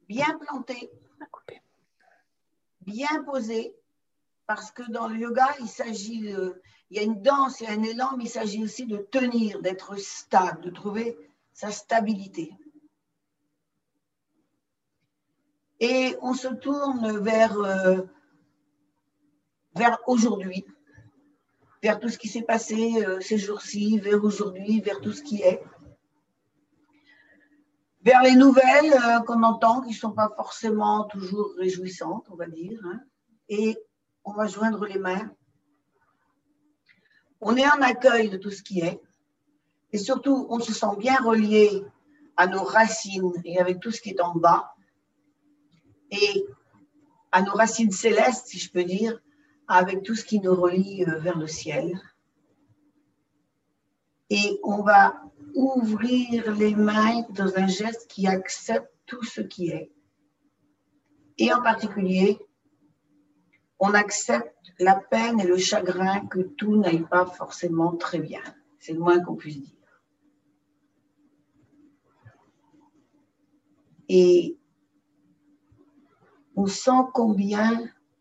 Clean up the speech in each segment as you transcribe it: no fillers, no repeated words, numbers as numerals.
bien planté, bien posé, parce que dans le yoga, il y a une danse, il y a un élan, mais il s'agit aussi de tenir, d'être stable, de trouver sa stabilité. Et on se tourne vers aujourd'hui, vers tout ce qui s'est passé ces jours-ci, vers aujourd'hui, vers tout ce qui est. Vers les nouvelles qu'on entend, qui ne sont pas forcément toujours réjouissantes, on va dire. Hein. Et on va joindre les mains. On est en accueil de tout ce qui est. Et surtout, on se sent bien relié à nos racines et avec tout ce qui est en bas. Et à nos racines célestes, si je peux dire, avec tout ce qui nous relie vers le ciel. Et on va ouvrir les mains dans un geste qui accepte tout ce qui est. Et en particulier, on accepte la peine et le chagrin que tout n'aille pas forcément très bien. C'est le moins qu'on puisse dire. Et on sent combien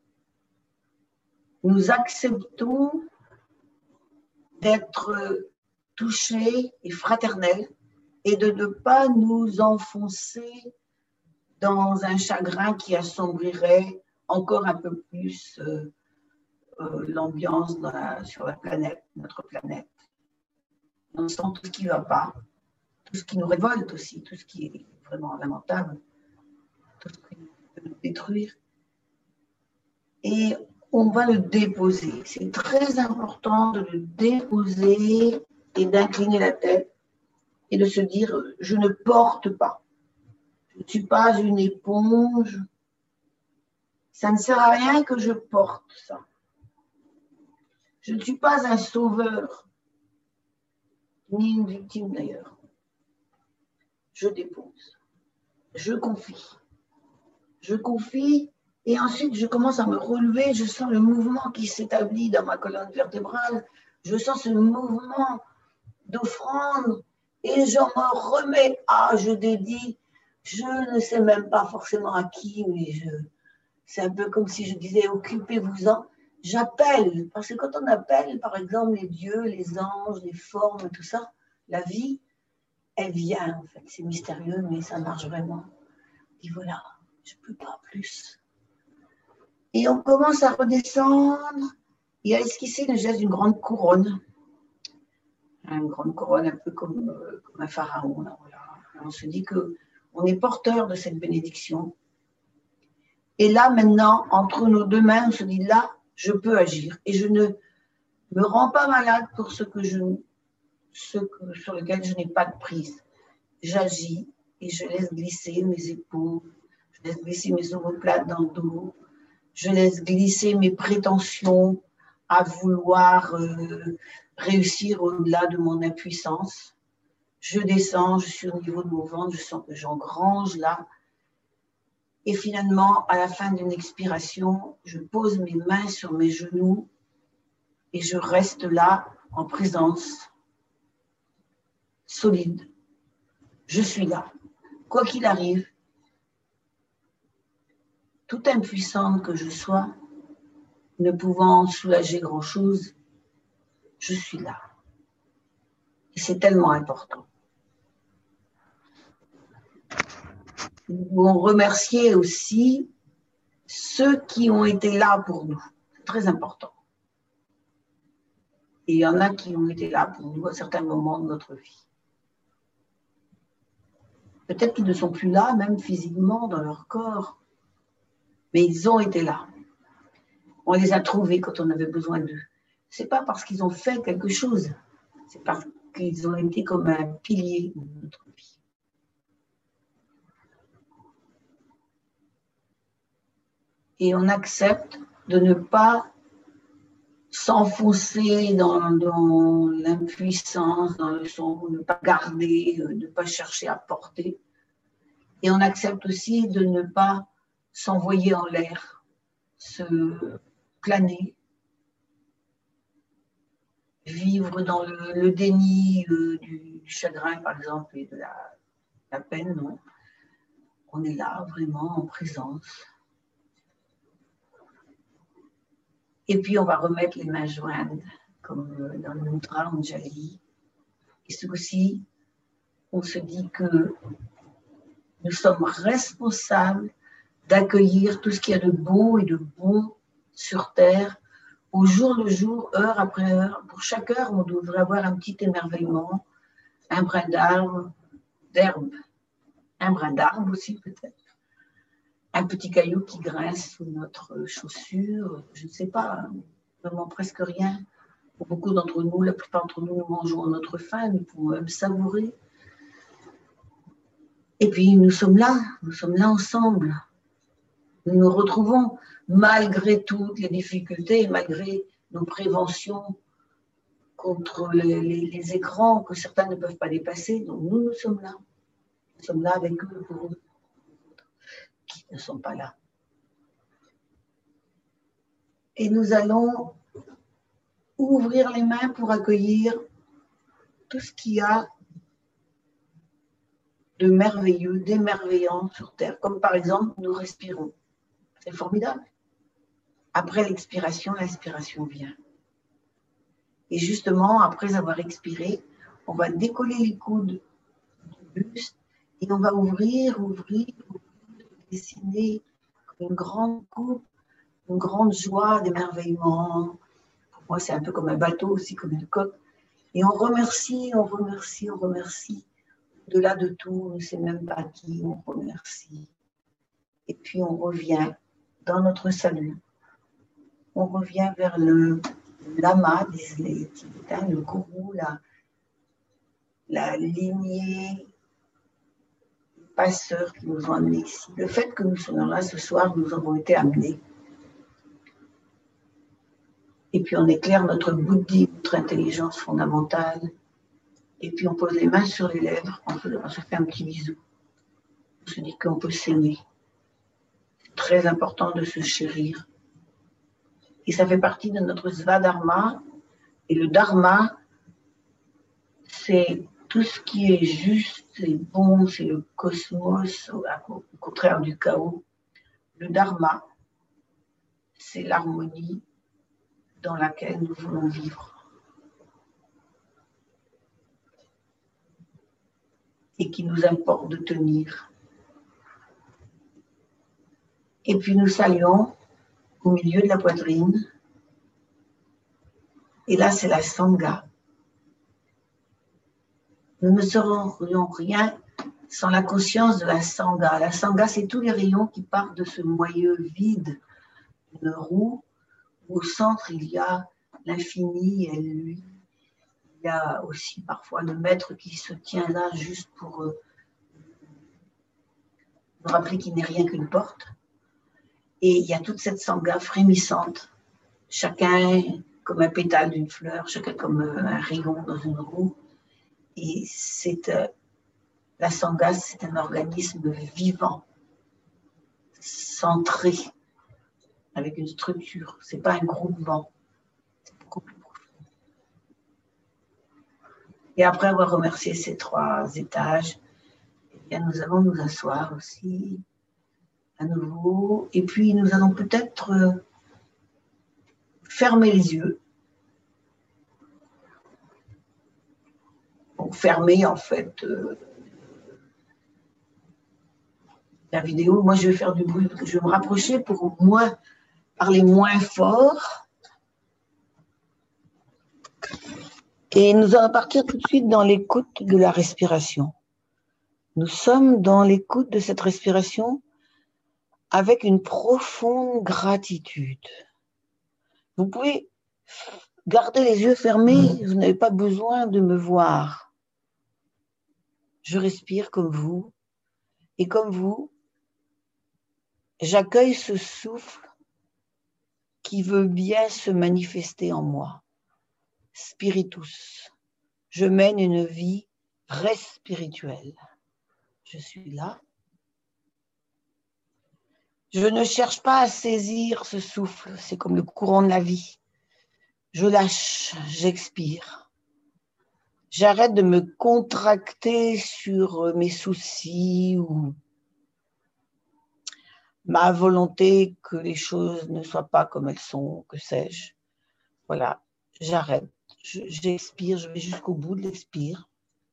nous acceptons d'être touchés et fraternels et de ne pas nous enfoncer dans un chagrin qui assombrirait encore un peu plus l'ambiance sur la planète, notre planète. On sent tout ce qui ne va pas, tout ce qui nous révolte aussi, tout ce qui est vraiment lamentable, tout ce qui peut nous détruire. Et on va le déposer. C'est très important de le déposer et d'incliner la tête et de se dire « je ne porte pas ». Je ne suis pas une éponge. Ça ne sert à rien que je porte ça. Je ne suis pas un sauveur, ni une victime d'ailleurs. Je dépose. Je confie. Je confie et ensuite je commence à me relever. Je sens le mouvement qui s'établit dans ma colonne vertébrale. Je sens ce mouvement d'offrande et je me remets à, je dédie. Je ne sais même pas forcément à qui, mais c'est un peu comme si je disais occupez-vous-en. J'appelle, parce que quand on appelle, par exemple, les dieux, les anges, les formes, tout ça, la vie, elle vient, en fait. C'est mystérieux, mais ça marche vraiment. Et voilà, je ne peux pas plus. Et on commence à redescendre et à esquisser le geste d'une grande couronne. Une grande couronne, un peu comme un pharaon. Là, voilà. On se dit qu'on est porteur de cette bénédiction. Et là, maintenant, entre nos deux mains, on se dit, là, je peux agir. Et je ne me rends pas malade pour sur lequel je n'ai pas de prise. J'agis et je laisse glisser mes épaules, je laisse glisser mes omoplates dans le dos, je laisse glisser mes prétentions à vouloir réussir au-delà de mon impuissance. Je descends, je suis au niveau de mon ventre, je sens que j'engrange là. Et finalement, à la fin d'une expiration, je pose mes mains sur mes genoux et je reste là en présence solide. Je suis là, quoi qu'il arrive, toute impuissante que je sois, ne pouvant soulager grand-chose, je suis là. Et c'est tellement important. Nous devons remercier aussi ceux qui ont été là pour nous. C'est très important. Et il y en a qui ont été là pour nous à certains moments de notre vie. Peut-être qu'ils ne sont plus là, même physiquement, dans leur corps, mais ils ont été là. On les a trouvés quand on avait besoin d'eux. Ce n'est pas parce qu'ils ont fait quelque chose, c'est parce qu'ils ont été comme un pilier de notre vie. Et on accepte de ne pas s'enfoncer dans l'impuissance, dans le sombre, de ne pas garder, de ne pas chercher à porter. Et on accepte aussi de ne pas s'envoyer en l'air, se planer, vivre dans le déni du chagrin, par exemple, et de la peine. Non. On est là, vraiment, en présence. Et puis, on va remettre les mains jointes, comme dans le Mudra Anjali. Et ce aussi, on se dit que nous sommes responsables d'accueillir tout ce qu'il y a de beau et de bon sur Terre, au jour le jour, heure après heure. Pour chaque heure, on devrait avoir un petit émerveillement, un brin d'herbe, un brin d'arbre aussi peut-être, un petit caillou qui grince sous notre chaussure, je ne sais pas, vraiment presque rien. Pour beaucoup d'entre nous, la plupart d'entre nous, nous mangeons à notre faim, nous pouvons même savourer. Et puis nous sommes là ensemble. Nous nous retrouvons malgré toutes les difficultés, malgré nos préventions contre les écrans que certains ne peuvent pas dépasser. Donc nous sommes là. Nous sommes là avec eux pour eux qui ne sont pas là. Et nous allons ouvrir les mains pour accueillir tout ce qu'il y a de merveilleux, d'émerveillant sur Terre. Comme par exemple, nous respirons. C'est formidable. Après l'expiration, l'inspiration vient. Et justement, après avoir expiré, on va décoller les coudes du buste et on va ouvrir, dessiner une grande coupe, une grande joie, d'émerveillement. Pour moi, c'est un peu comme un bateau aussi, comme une coque. Et on remercie. Au-delà de tout, on ne sait même pas qui, on remercie. Et puis on revient dans notre salut. On revient vers le lama des Tibétains, le gourou, la lignée, les passeurs qui nous ont amenés ici. Le fait que nous soyons là ce soir, nous avons été amenés. Et puis on éclaire notre bouddhi, notre intelligence fondamentale. Et puis on pose les mains sur les lèvres, on se fait un petit bisou. On se dit qu'on peut s'aimer. C'est très important de se chérir. Et ça fait partie de notre Svadharma. Et le Dharma, c'est tout ce qui est juste, c'est bon, c'est le cosmos, au contraire du chaos. Le Dharma, c'est l'harmonie dans laquelle nous voulons vivre. Et qui nous importe de tenir. Et puis nous saluons au milieu de la poitrine. Et là, c'est la Sangha. Nous ne serions rien sans la conscience de la Sangha. La Sangha, c'est tous les rayons qui partent de ce moyeu vide d'une roue, où au centre, il y a l'infini et lui. Il y a aussi parfois le maître qui se tient là juste pour nous rappeler qu'il n'est rien qu'une porte. Et il y a toute cette Sangha frémissante, chacun comme un pétale d'une fleur, chacun comme un rayon dans une roue. Et la Sangha, c'est un organisme vivant, centré, avec une structure. Ce n'est pas un groupement, c'est beaucoup plus profond. Et après avoir remercié ces 3 étages, eh bien, nous allons nous asseoir aussi à nouveau. Et puis, nous allons peut-être fermer les yeux. Donc, fermer, en fait, la vidéo. Moi, je vais faire du bruit parce que je vais me rapprocher pour parler moins fort. Et nous allons partir tout de suite dans l'écoute de la respiration. Nous sommes dans l'écoute de cette respiration avec une profonde gratitude. Vous pouvez garder les yeux fermés, vous n'avez pas besoin de me voir. Je respire comme vous, et comme vous, j'accueille ce souffle qui veut bien se manifester en moi. Spiritus. Je mène une vie spirituelle. Je suis là. Je ne cherche pas à saisir ce souffle, c'est comme le courant de la vie. Je lâche, j'expire. J'arrête de me contracter sur mes soucis ou ma volonté que les choses ne soient pas comme elles sont, que sais-je. Voilà, j'arrête. J'expire, je vais jusqu'au bout de l'expire.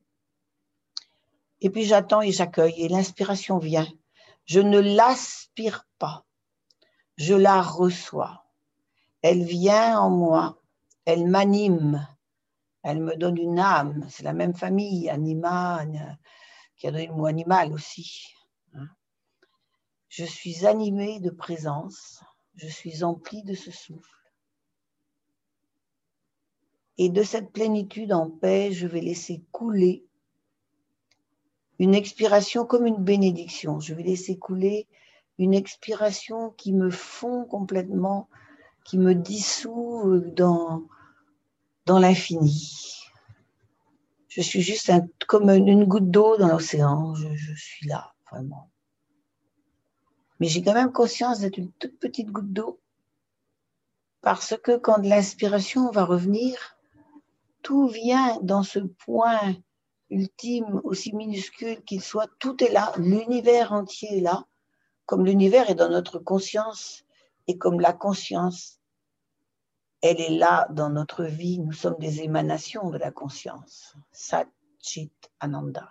Et puis j'attends et j'accueille. Et l'inspiration vient. Je ne l'aspire pas. Je la reçois. Elle vient en moi. Elle m'anime. Elle me donne une âme. C'est la même famille, anima, qui a donné le mot animal aussi. Je suis animée de présence. Je suis emplie de ce souffle. Et de cette plénitude en paix, je vais laisser couler une expiration comme une bénédiction. Je vais laisser couler une expiration qui me fond complètement, qui me dissout dans l'infini. Je suis juste comme une goutte d'eau dans l'océan. Je suis là, vraiment. Mais j'ai quand même conscience d'être une toute petite goutte d'eau parce que quand l'inspiration va revenir, tout vient dans ce point ultime, aussi minuscule qu'il soit, tout est là, l'univers entier est là, comme l'univers est dans notre conscience et comme la conscience, elle est là dans notre vie, nous sommes des émanations de la conscience. Sat Chit Ananda.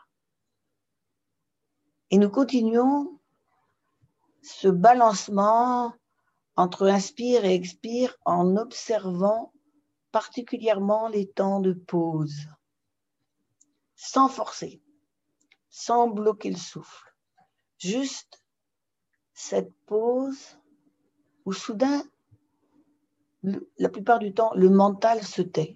Et nous continuons ce balancement entre inspire et expire en observant particulièrement les temps de pause, sans forcer, sans bloquer le souffle. Juste cette pause où soudain, la plupart du temps, le mental se tait.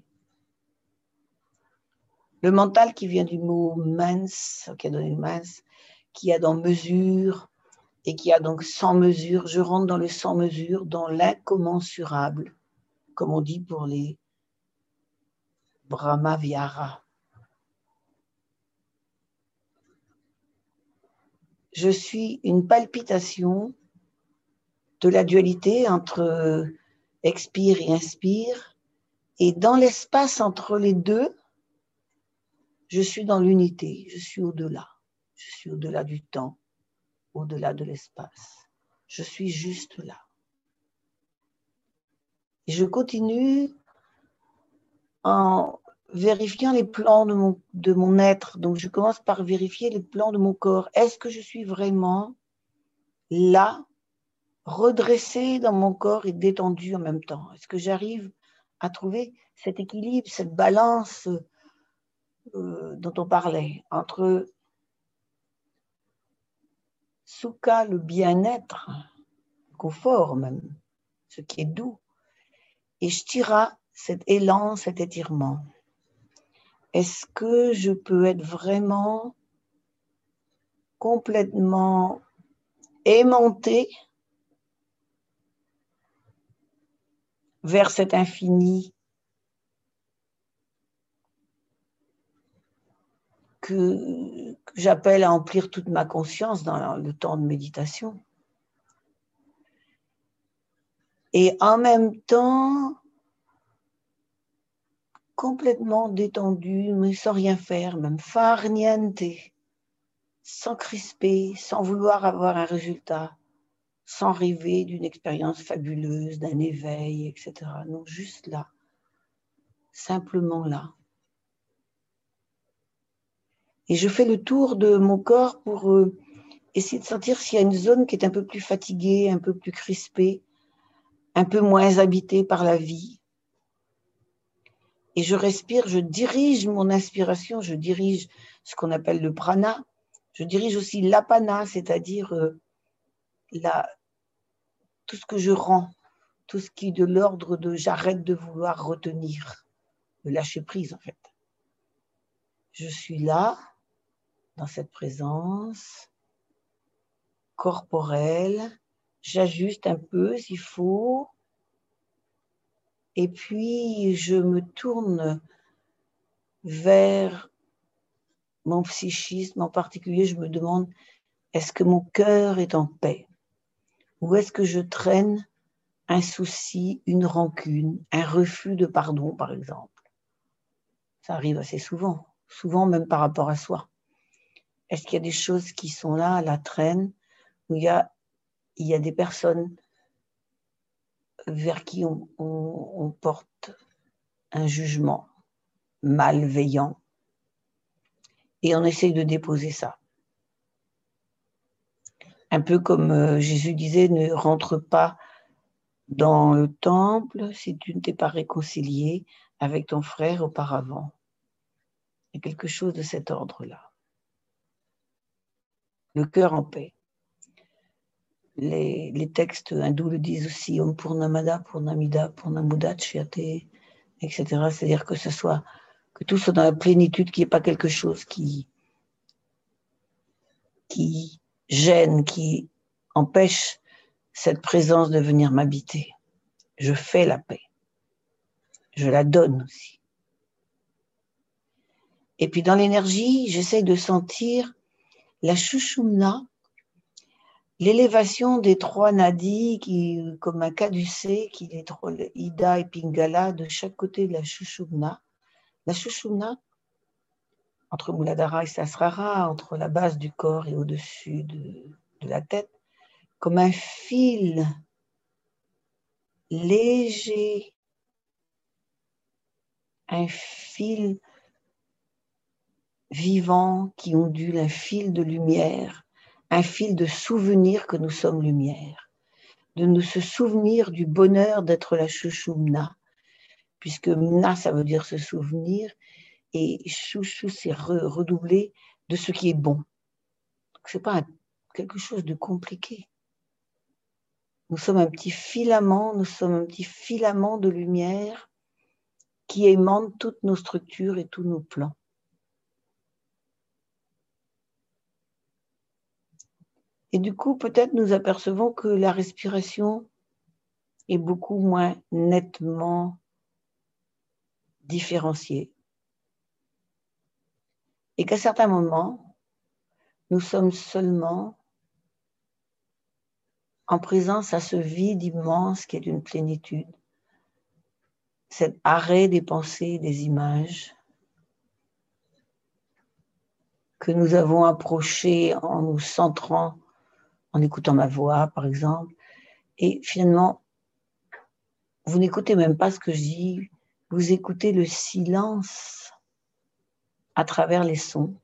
Le mental qui vient du mot mens, qui a donné mens, qui a dans mesure et qui a donc sans mesure. Je rentre dans le sans mesure, dans l'incommensurable, comme on dit pour les Brahma-Viharas. Je suis une palpitation de la dualité entre expire et inspire. Et dans l'espace entre les deux, je suis dans l'unité, je suis au-delà. Je suis au-delà du temps, au-delà de l'espace. Je suis juste là. Et je continue en vérifiant les plans de mon être. Donc, je commence par vérifier les plans de mon corps. Est-ce que je suis vraiment là, redressée dans mon corps et détendue en même temps? Est-ce que j'arrive à trouver cet équilibre, cette balance dont on parlait, entre sukha, le bien-être, le confort même, ce qui est doux, et sthira, cet élan, cet étirement. Est-ce que je peux être vraiment complètement aimantée vers cet infini que j'appelle à emplir toute ma conscience dans le temps de méditation. Et en même temps, complètement détendue, mais sans rien faire, même far niente, sans crisper, sans vouloir avoir un résultat, sans rêver d'une expérience fabuleuse, d'un éveil, etc. Non, juste là, simplement là. Et je fais le tour de mon corps pour essayer de sentir s'il y a une zone qui est un peu plus fatiguée, un peu plus crispée, un peu moins habitée par la vie. Et je respire, je dirige mon inspiration, je dirige ce qu'on appelle le prana, je dirige aussi l'apana, c'est-à-dire tout ce que je rends, tout ce qui est de l'ordre de j'arrête de vouloir retenir, de lâcher prise en fait. Je suis là, dans cette présence corporelle, j'ajuste un peu s'il faut, et puis je me tourne vers mon psychisme en particulier, je me demande, est-ce que mon cœur est en paix? Ou est-ce que je traîne un souci, une rancune, un refus de pardon, par exemple? Ça arrive assez souvent, souvent même par rapport à soi. Est-ce qu'il y a des choses qui sont là, à la traîne, où il y a il y a des personnes vers qui on porte un jugement malveillant et on essaye de déposer ça. Un peu comme Jésus disait, ne rentre pas dans le temple si tu ne t'es pas réconcilié avec ton frère auparavant. Il y a quelque chose de cet ordre-là. Le cœur en paix. Les textes hindous le disent aussi, Om Purnamada, Purnamida, Purnamudachyate, etc. C'est-à-dire que tout soit dans la plénitude, qu'il n'y ait pas quelque chose qui gêne, qui empêche cette présence de venir m'habiter. Je fais la paix. Je la donne aussi. Et puis dans l'énergie, j'essaye de sentir la Shushumna, l'élévation des trois nadis, comme un caducée, qui les trois, Ida et Pingala, de chaque côté de la Shushumna. La Shushumna, entre Muladhara et Sahasrara, entre la base du corps et au-dessus de la tête, comme un fil léger, un fil vivant qui ondule, un fil de lumière, un fil de souvenir que nous sommes lumière, de nous se souvenir du bonheur d'être la Shushumna, puisque Mna, ça veut dire se souvenir, et Shushu, c'est redoubler de ce qui est bon. Ce n'est pas quelque chose de compliqué. Nous sommes un petit filament, de lumière qui aimante toutes nos structures et tous nos plans. Et du coup, peut-être nous apercevons que la respiration est beaucoup moins nettement différenciée. Et qu'à certains moments, nous sommes seulement en présence à ce vide immense qui est d'une plénitude, cet arrêt des pensées, des images que nous avons approché en nous centrant, en écoutant ma voix, par exemple. Et finalement, vous n'écoutez même pas ce que je dis, vous écoutez le silence à travers les sons.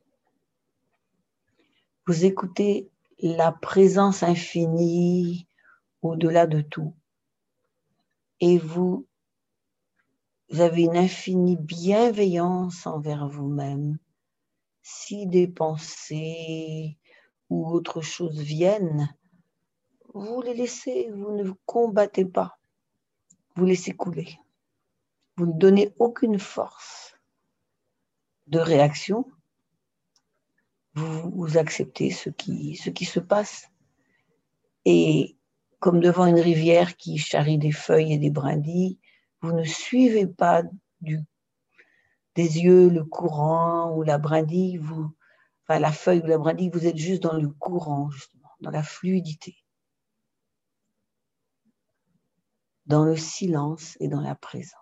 Vous écoutez la présence infinie au-delà de tout. Et vous avez une infinie bienveillance envers vous-même. Si des pensées ou autre chose viennent, vous les laissez, vous ne vous combattez pas, vous laissez couler. Vous ne donnez aucune force de réaction, vous acceptez ce qui se passe. Et comme devant une rivière qui charrie des feuilles et des brindilles, vous ne suivez pas des yeux le courant ou la brindille, la feuille ou la brindille, vous êtes juste dans le courant, justement, dans la fluidité, dans le silence et dans la présence.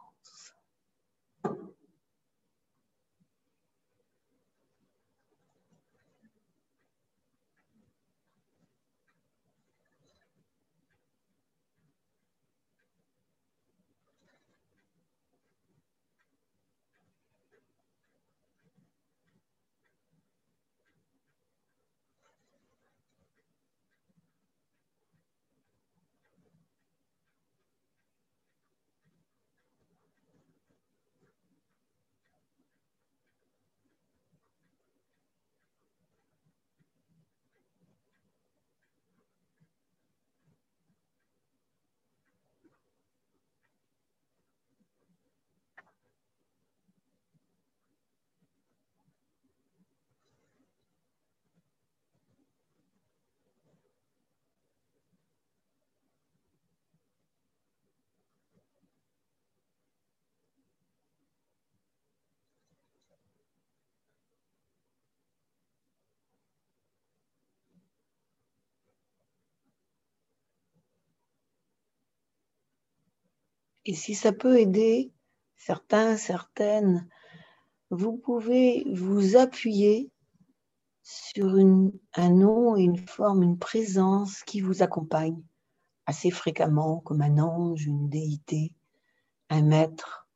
Et si ça peut aider certains, certaines, vous pouvez vous appuyer sur un nom et une forme, une présence qui vous accompagne assez fréquemment, comme un ange, une déité, un maître,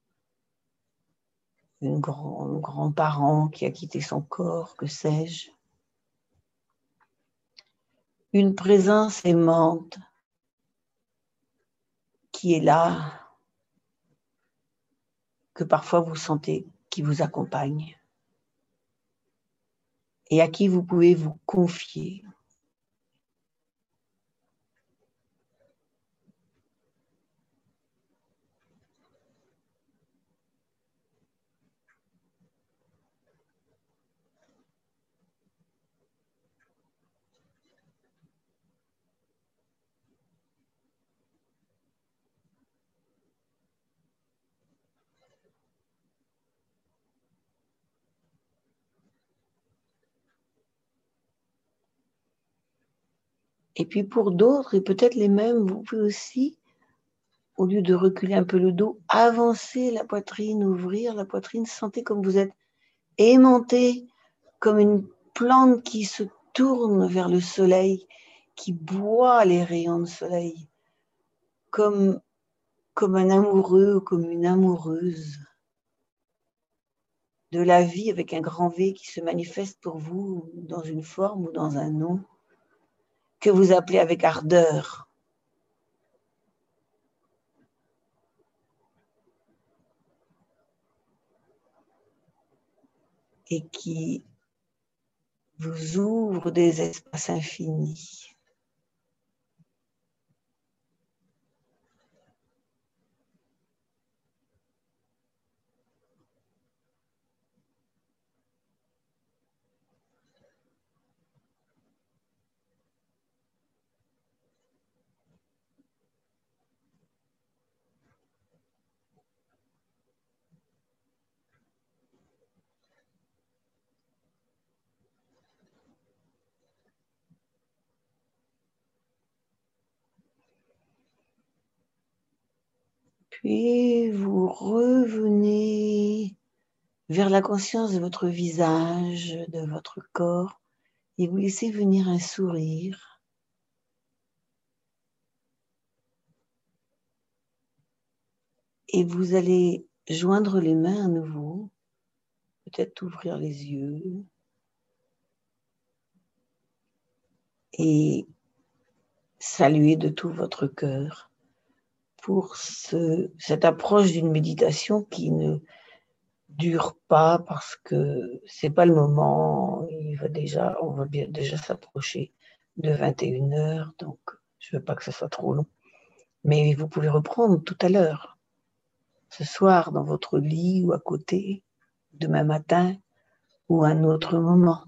un grand-parent qui a quitté son corps, que sais-je. Une présence aimante qui est là, que parfois vous sentez, qui vous accompagne et à qui vous pouvez vous confier. Et puis pour d'autres, et peut-être les mêmes, vous pouvez aussi, au lieu de reculer un peu le dos, avancer la poitrine, ouvrir la poitrine, sentez comme vous êtes aimanté, comme une plante qui se tourne vers le soleil, qui boit les rayons de soleil, comme un amoureux ou comme une amoureuse de la vie avec un grand V qui se manifeste pour vous dans une forme ou dans un nom que vous appelez avec ardeur. Et qui vous ouvre des espaces infinis. Puis vous revenez vers la conscience de votre visage, de votre corps, et vous laissez venir un sourire. Et vous allez joindre les mains à nouveau, peut-être ouvrir les yeux et saluer de tout votre cœur pour cette approche d'une méditation qui ne dure pas parce que c'est pas le moment. On va bien déjà s'approcher de 21h, donc je veux pas que ce soit trop long. Mais vous pouvez reprendre tout à l'heure, ce soir dans votre lit ou à côté, demain matin ou un autre moment.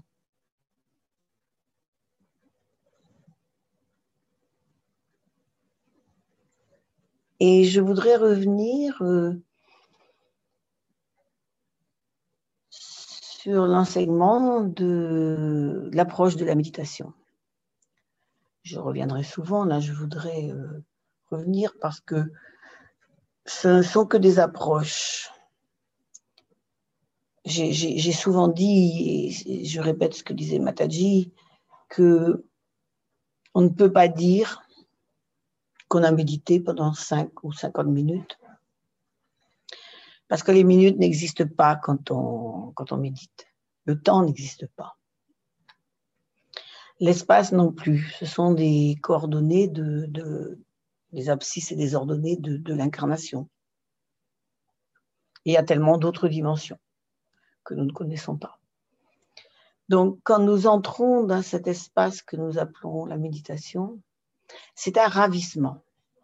Et je voudrais revenir sur l'enseignement de l'approche de la méditation. Je reviendrai souvent, là je voudrais revenir parce que ce ne sont que des approches. J'ai souvent dit, et je répète ce que disait Mataji, que on ne peut pas dire qu'on a médité pendant 5 ou 50 minutes, parce que les minutes n'existent pas quand on médite. Le temps n'existe pas. L'espace non plus. Ce sont des coordonnées des abscisses et des ordonnées de l'incarnation. Et il y a tellement d'autres dimensions que nous ne connaissons pas. Donc, quand nous entrons dans cet espace que nous appelons la méditation, c'est un ravissement.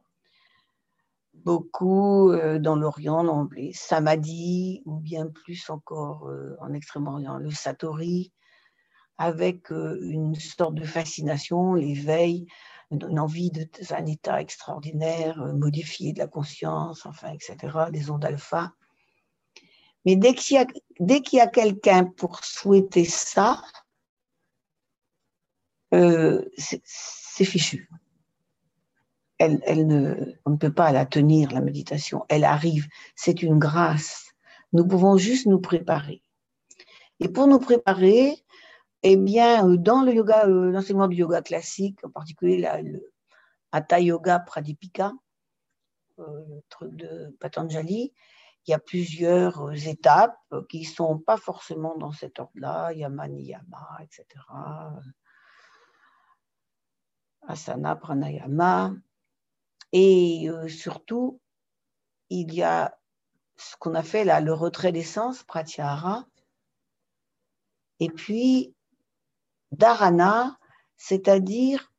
Beaucoup dans l'Orient l'ont appelé samadhi, ou bien plus encore en Extrême-Orient, le satori, avec une sorte de fascination, l'éveil, une envie d'un état extraordinaire, modifié de la conscience, enfin, etc., des ondes alpha. Mais dès qu'il y a quelqu'un pour souhaiter ça, c'est fichu. On ne peut pas la tenir, la méditation. Elle arrive, c'est une grâce. Nous pouvons juste nous préparer. Et pour nous préparer, Eh bien, dans le yoga, l'enseignement du yoga classique, en particulier le Hatha Yoga Pradipika, le truc de Patanjali, il y a plusieurs étapes qui ne sont pas forcément dans cet ordre-là, yama, niyama, etc. Asana, pranayama. Et surtout, il y a ce qu'on a fait là, le retrait des sens, pratyahara, et puis dharana, c'est-à-dire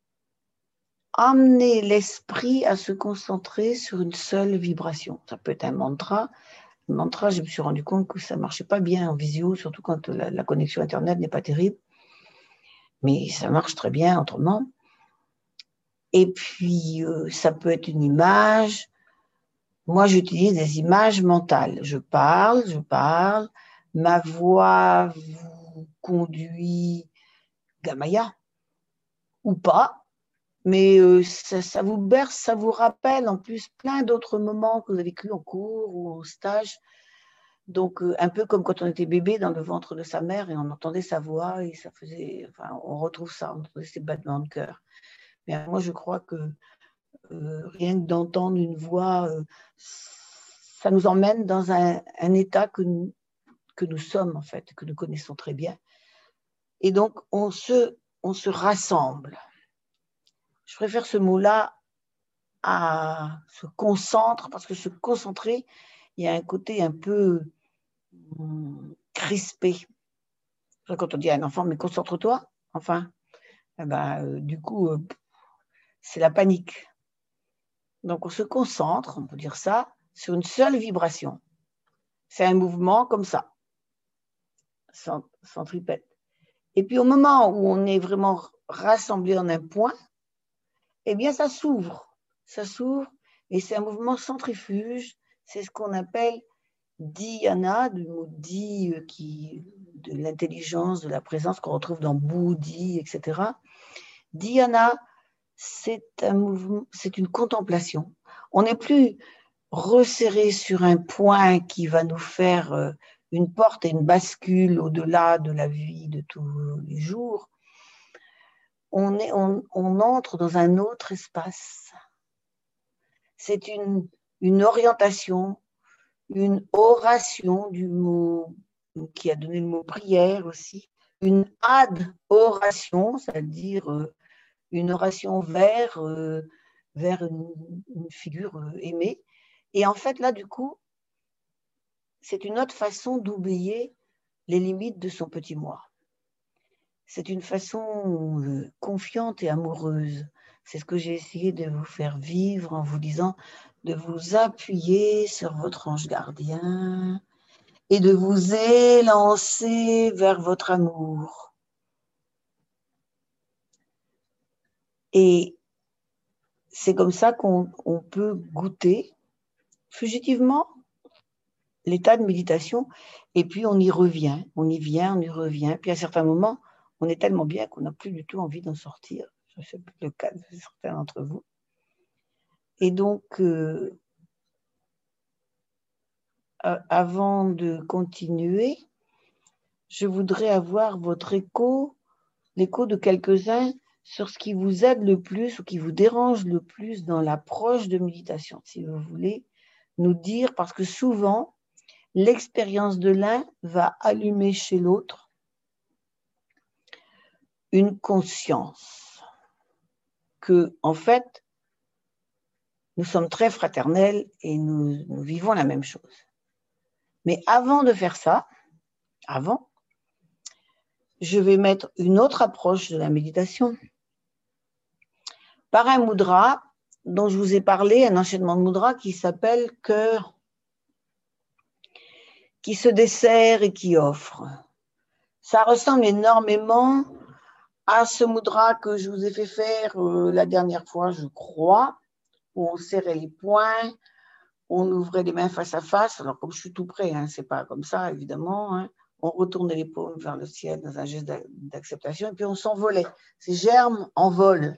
amener l'esprit à se concentrer sur une seule vibration. Ça peut être un mantra. Le mantra, je me suis rendu compte que ça ne marchait pas bien en visio, surtout quand la connexion Internet n'est pas terrible. Mais ça marche très bien autrement. Et puis, ça peut être une image. Moi, j'utilise des images mentales. Je parle. Ma voix vous conduit Gamaya ou pas. Mais ça vous berce, ça vous rappelle en plus plein d'autres moments que vous avez vécu en cours ou en stage. Donc, un peu comme quand on était bébé dans le ventre de sa mère et on entendait sa voix et ça faisait, enfin, on retrouve ça, on retrouve ces battements de cœur. Mais moi, je crois que rien que d'entendre une voix, ça nous emmène dans un état que nous sommes, en fait, que nous connaissons très bien. Et donc, on se rassemble. Je préfère ce mot-là à se concentre, parce que se concentrer, il y a un côté un peu crispé. Quand on dit à un enfant, mais concentre-toi, enfin, eh ben, du coup, c'est la panique. Donc, on se concentre, on peut dire ça, sur une seule vibration. C'est un mouvement comme ça, centripète. Et puis, au moment où on est vraiment rassemblé en un point, eh bien, ça s'ouvre. Ça s'ouvre et c'est un mouvement centrifuge. C'est ce qu'on appelle dhyana, du mot di, de l'intelligence, de la présence qu'on retrouve dans Buddhi, etc. Dhyana, c'est un mouvement, c'est une contemplation. On n'est plus resserré sur un point qui va nous faire une porte et une bascule au-delà de la vie de tous les jours. On entre dans un autre espace. C'est une orientation, une oration du mot qui a donné le mot prière aussi, une ad-oration, c'est-à-dire une oration vers une figure aimée. Et en fait, là, du coup, c'est une autre façon d'oublier les limites de son petit moi. C'est une façon confiante et amoureuse. C'est ce que j'ai essayé de vous faire vivre en vous disant de vous appuyer sur votre ange gardien et de vous élancer vers votre amour. Et c'est comme ça qu'on peut goûter fugitivement l'état de méditation et puis on y revient, on y vient, on y revient. Puis à certains moments, on est tellement bien qu'on n'a plus du tout envie d'en sortir. C'est le cas de certains d'entre vous. Et donc, avant de continuer, je voudrais avoir votre écho, l'écho de quelques-uns sur ce qui vous aide le plus ou qui vous dérange le plus dans l'approche de méditation, si vous voulez nous dire, parce que souvent, l'expérience de l'un va allumer chez l'autre une conscience que, en fait, nous sommes très fraternels et nous vivons la même chose. Mais avant de faire ça, je vais mettre une autre approche de la méditation par un mudra dont je vous ai parlé, un enchaînement de mudras qui s'appelle cœur, qui se dessert et qui offre. Ça ressemble énormément à ce mudra que je vous ai fait faire la dernière fois, je crois, où on serrait les poings, on ouvrait les mains face à face. Alors, comme je suis tout près, hein, c'est pas comme ça, évidemment. Hein, on retournait les paumes vers le ciel dans un geste d'acceptation et puis on s'envolait. Ces germes envolent.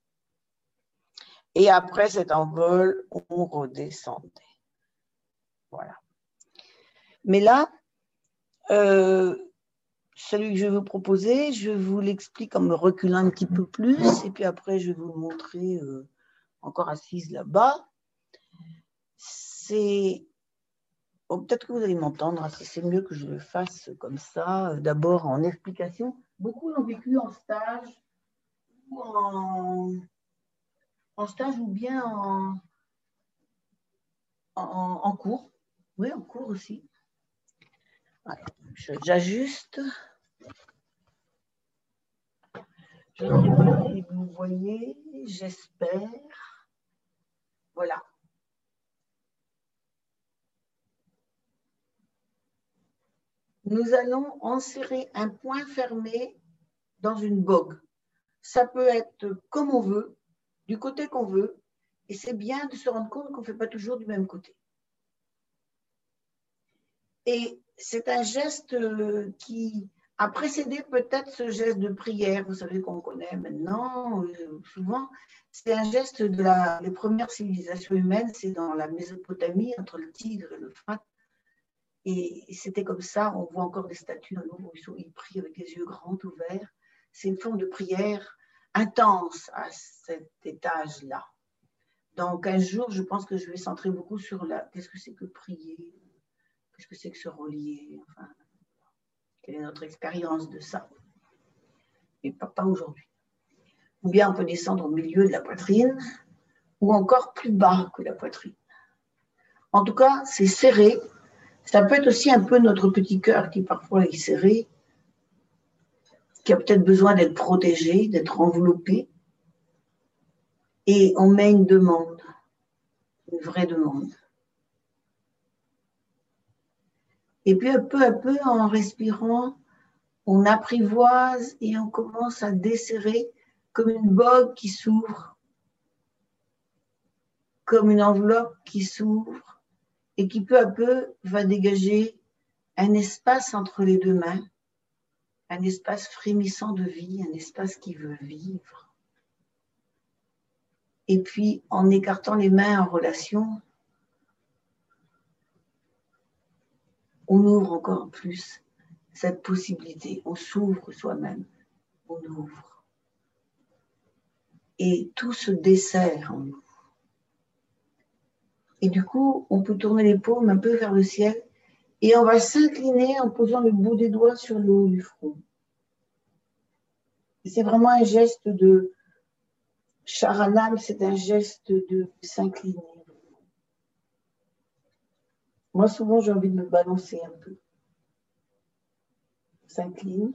Et après cet envol, on redescendait. Voilà. Mais là, celui que je vais vous proposer, je vous l'explique en me reculant un petit peu plus, et puis après, je vais vous le montrer encore assise là-bas. C'est... Bon, peut-être que vous allez m'entendre, c'est mieux que je le fasse comme ça, d'abord en explication. Beaucoup l'ont vécu en stage, ou en stage ou bien en cours. Oui, en cours aussi. Alors, j'ajuste. Je ne sais pas si vous voyez, j'espère. Voilà. Nous allons enserrer un point fermé dans une bogue. Ça peut être comme on veut, du côté qu'on veut, et c'est bien de se rendre compte qu'on ne fait pas toujours du même côté. Et c'est un geste qui a précédé peut-être ce geste de prière, vous savez qu'on connaît maintenant, souvent. C'est un geste des premières civilisations humaines, c'est dans la Mésopotamie, entre le Tigre et l'Euphrate. Et c'était comme ça, on voit encore des statues où ils prient avec les yeux grands ouverts. C'est une forme de prière intense à cet étage-là. Dans 15 jours, je pense que je vais centrer beaucoup sur qu'est-ce que c'est que prier, qu'est-ce que c'est que se relier, enfin, quelle est notre expérience de ça. Mais pas aujourd'hui. Ou bien on peut descendre au milieu de la poitrine, ou encore plus bas que la poitrine. En tout cas, c'est serré. Ça peut être aussi un peu notre petit cœur qui parfois est serré, qui a peut-être besoin d'être protégé, d'être enveloppé. Et on met une demande, une vraie demande. Et puis, peu à peu, en respirant, on apprivoise et on commence à desserrer comme une bogue qui s'ouvre, comme une enveloppe qui s'ouvre et qui peu à peu va dégager un espace entre les deux mains, un espace frémissant de vie, un espace qui veut vivre. Et puis, en écartant les mains en relation, on ouvre encore plus cette possibilité, on s'ouvre soi-même, on ouvre. Et tout se dessert en nous. Et du coup, on peut tourner les paumes un peu vers le ciel et on va s'incliner en posant le bout des doigts sur le haut du front. C'est vraiment un geste de charanam, c'est un geste de s'incliner. Moi, souvent, j'ai envie de me balancer un peu. On s'incline.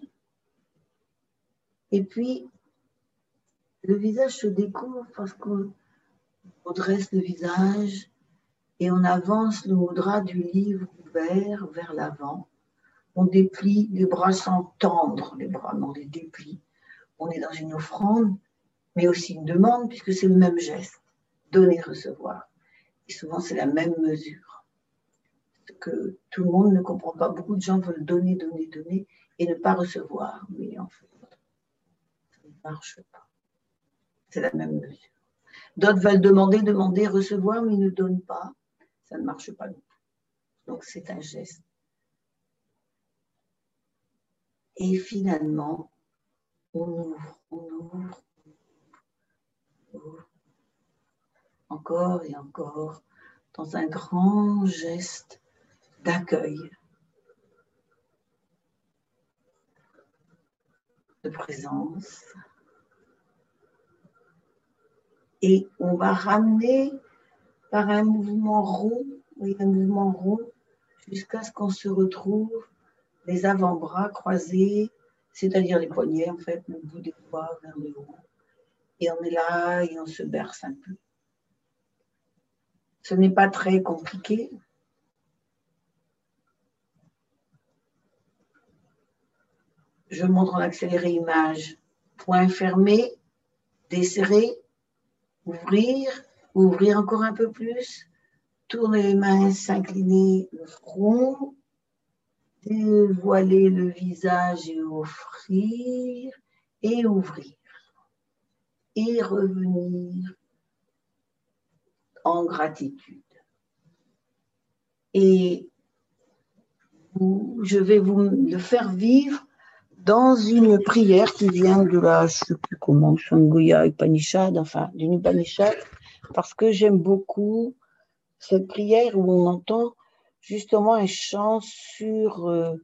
Et puis, le visage se découvre parce qu'on redresse le visage et on avance le drap du livre ouvert vers l'avant. On déplie les bras sans tendre les bras, mais on les déplie. On est dans une offrande, mais aussi une demande, puisque c'est le même geste, donner, recevoir. Et souvent, c'est la même mesure. Ce que tout le monde ne comprend pas. Beaucoup de gens veulent donner, donner, donner, et ne pas recevoir. Mais en fait, ça ne marche pas. C'est la même mesure. D'autres veulent demander, demander, recevoir, mais ils ne donnent pas. Ça ne marche pas non plus. Donc, c'est un geste. Et finalement, on ouvre, on ouvre, on ouvre. Encore et encore, dans un grand geste d'accueil, de présence. Et on va ramener par un mouvement rond, jusqu'à ce qu'on se retrouve les avant-bras croisés, c'est-à-dire les poignets, en fait, le bout des doigts vers le haut. Et on est là et on se berce un peu. Ce n'est pas très compliqué. Je montre en accéléré image. Point fermé, desserré, ouvrir, ouvrir encore un peu plus, tourner les mains, s'incliner le front, dévoiler le visage et offrir, et ouvrir, et revenir en gratitude. Et je vais vous le faire vivre dans une prière qui vient de la, je ne sais plus comment, Shangoya Upanishad, enfin, d'une Upanishad, parce que j'aime beaucoup cette prière où on entend justement un chant sur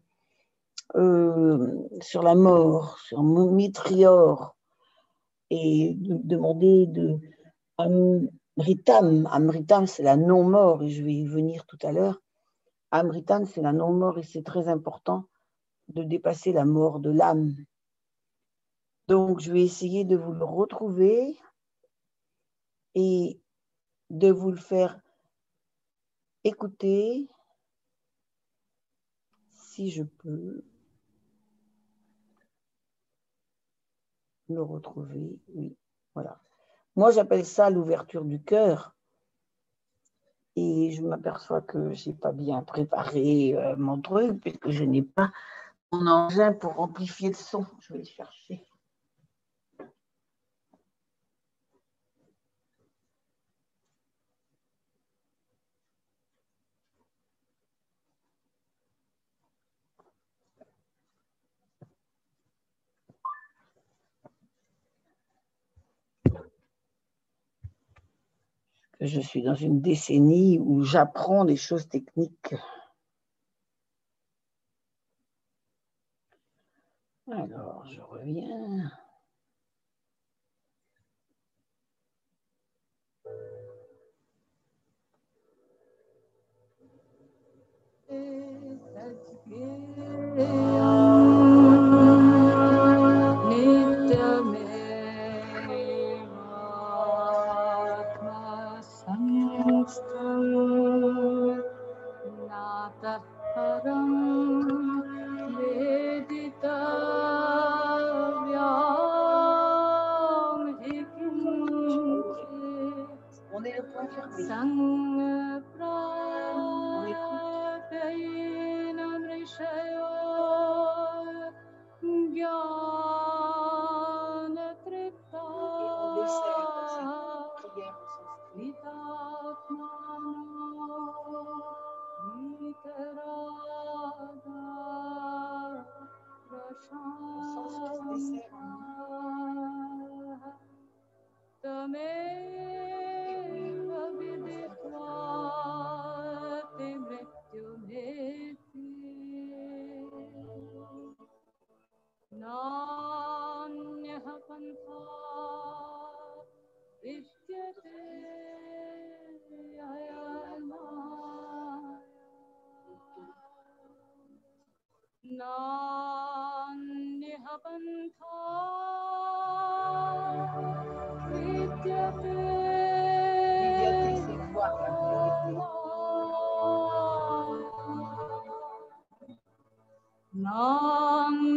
la mort, sur Mitrior, et demander de Amritam. Amritam, c'est la non-mort, et je vais y venir tout à l'heure. Amritam, c'est la non-mort, et c'est très important de dépasser la mort de l'âme. Donc, je vais essayer de vous le retrouver et de vous le faire écouter, si je peux le retrouver. Oui, voilà. Moi, j'appelle ça l'ouverture du cœur. Et je m'aperçois que je n'ai pas bien préparé mon truc, puisque je n'ai pas mon engin pour amplifier le son. Je vais le chercher. Je suis dans une décennie où j'apprends des choses techniques. Alors, je reviens. On est le point fermé. On écoute.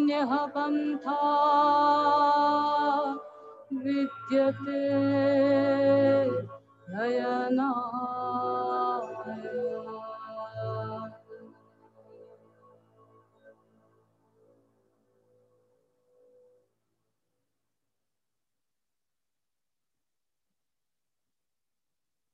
Vidyate